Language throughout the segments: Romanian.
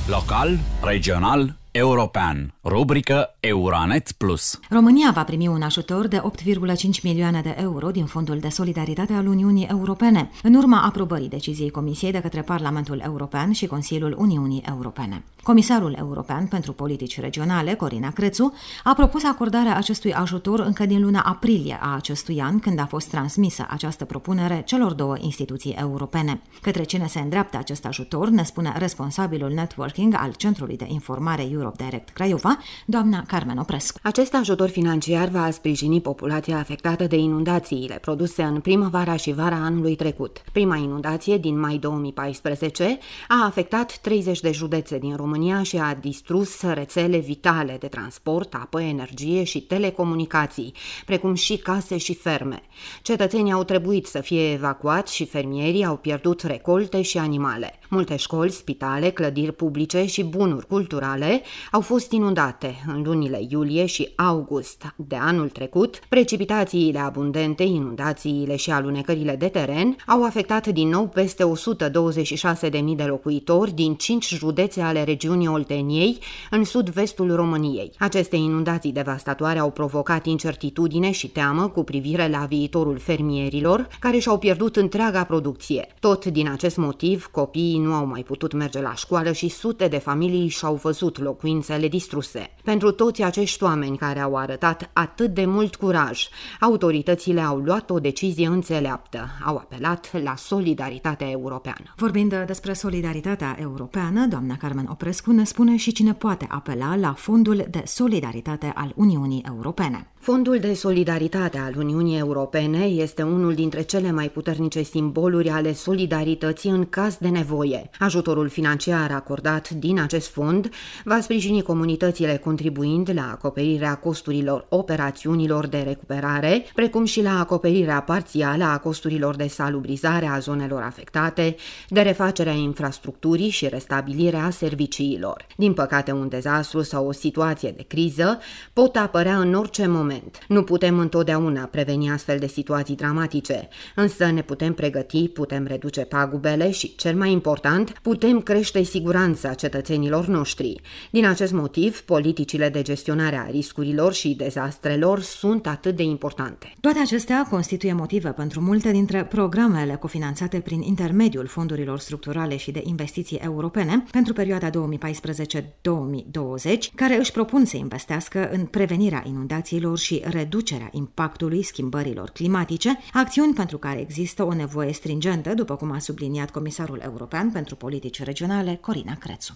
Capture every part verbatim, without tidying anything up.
Local, regional, european. Rubrică Euranet Plus. România va primi un ajutor de opt virgulă cinci milioane de euro din Fondul de Solidaritate al Uniunii Europene, în urma aprobării deciziei Comisiei de către Parlamentul European și Consiliul Uniunii Europene. Comisarul European pentru Politici Regionale, Corina Crețu, a propus acordarea acestui ajutor încă din luna aprilie a acestui an, când a fost transmisă această propunere celor două instituții europene. Către cine se îndreaptă acest ajutor, ne spune responsabilul networking al Centrului de Informare Europe Direct Craiova, doamna Carmen Oprescu. Acest ajutor financiar va sprijini populația afectată de inundațiile produse în primăvara și vara anului trecut. Prima inundație din mai două mii paisprezece a afectat treizeci de județe din România și a distrus rețele vitale de transport, apă, energie și telecomunicații, precum și case și ferme. Cetățenii au trebuit să fie evacuați și fermierii au pierdut recolte și animale. Multe școli, spitale, clădiri publice și bunuri culturale au fost inundate în lunile iulie și august de anul trecut. Precipitațiile abundente, inundațiile și alunecările de teren au afectat din nou peste o sută douăzeci și șase de mii de locuitori din cinci județe ale regiunii Olteniei, în sud-vestul României. Aceste inundații devastatoare au provocat incertitudine și teamă cu privire la viitorul fermierilor, care și-au pierdut întreaga producție. Tot din acest motiv, copiii nu au mai putut merge la școală și sute de familii și-au văzut locuințele distruse. Pentru toți acești oameni care au arătat atât de mult curaj, autoritățile au luat o decizie înțeleaptă. Au apelat la solidaritatea europeană. Vorbind despre solidaritatea europeană, doamna Carmen Oprescu ne spune și cine poate apela la Fondul de Solidaritate al Uniunii Europene. Fondul de Solidaritate al Uniunii Europene este unul dintre cele mai puternice simboluri ale solidarității în caz de nevoie. Ajutorul financiar acordat din acest fond va sprijini comunitățile contribuind la acoperirea costurilor operațiunilor de recuperare, precum și la acoperirea parțială a costurilor de salubrizare a zonelor afectate, de refacerea infrastructurii și restabilirea serviciilor. Din păcate, un dezastru sau o situație de criză pot apărea în orice moment. Nu putem întotdeauna preveni astfel de situații dramatice, însă ne putem pregăti, putem reduce pagubele și, cel mai important, putem crește siguranța cetățenilor noștri. Din acest motiv, politicile de gestionare a riscurilor și dezastrelor sunt atât de importante. Toate acestea constituie motive pentru multe dintre programele cofinanțate prin intermediul fondurilor structurale și de investiții europene pentru perioada două mii paisprezece două mii douăzeci, care își propun să investească în prevenirea inundațiilor și reducerea impactului schimbărilor climatice, acțiuni pentru care există o nevoie stringentă, după cum a subliniat Comisarul European pentru Politici Regionale, Corina Crețu.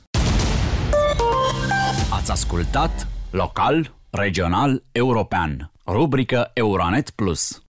Ați ascultat Local, Regional, European. Rubrică Euranet Plus.